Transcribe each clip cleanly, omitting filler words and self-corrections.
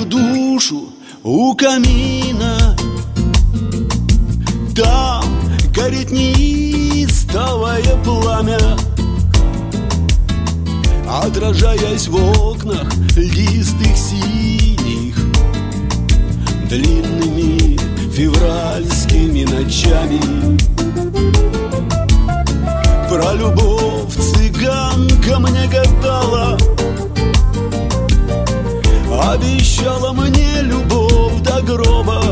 душу у камина. Там горит неистовое пламя, отражаясь в окнах листых синих, длинными февральскими ночами. Про любовь цыганка мне гадала, обещала мне любовь до гроба.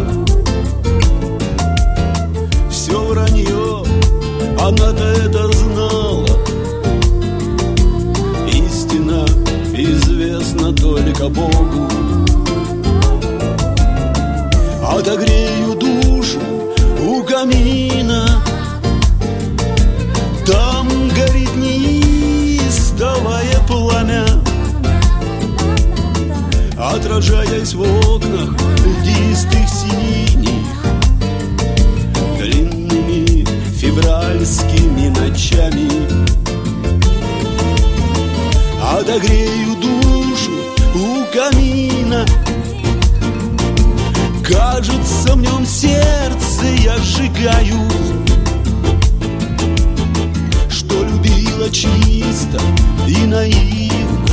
Все вранье, она-то это знала. Истина известна только Богу. Отогрею душу у камина. Там горит неистовое пламя, отражаясь в окнах листых синих, длинными февральскими ночами. Отогрею душу у камина. Кажется, в нем сердце я сжигаю, что любила чисто и наивно.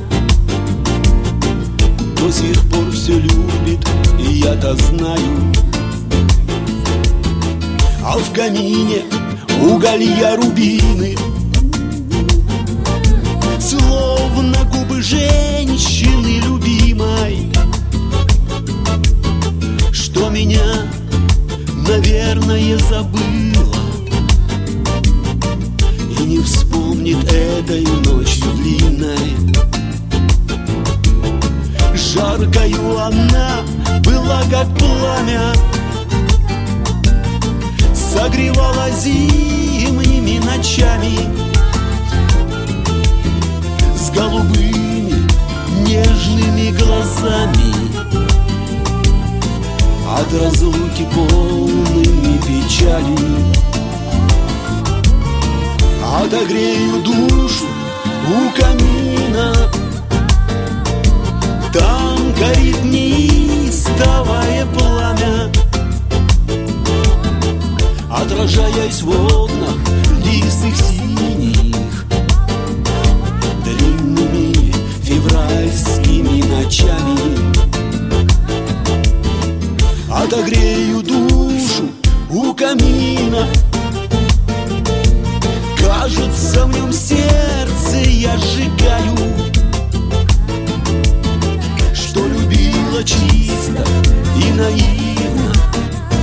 До сих пор все любит, и я-то знаю. А в камине уголья рубины, словно губы женщины любимой, что меня, наверное, забыла и не вспомнит этой ночью длинной. Жаркою она была, как пламя, согревала зимними ночами. С голубыми нежными глазами, от разлуки полными печали. Отогрею душу у камина. Там горит неистовое пламя, отражаясь в окнах листых синих, длинными февральскими ночами. Отогрею душу у камина. Кажется, в нем сердце я сжигаю, что любила чисто и наивно.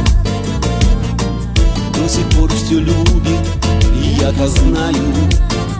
До сих пор все любит, и я-то знаю.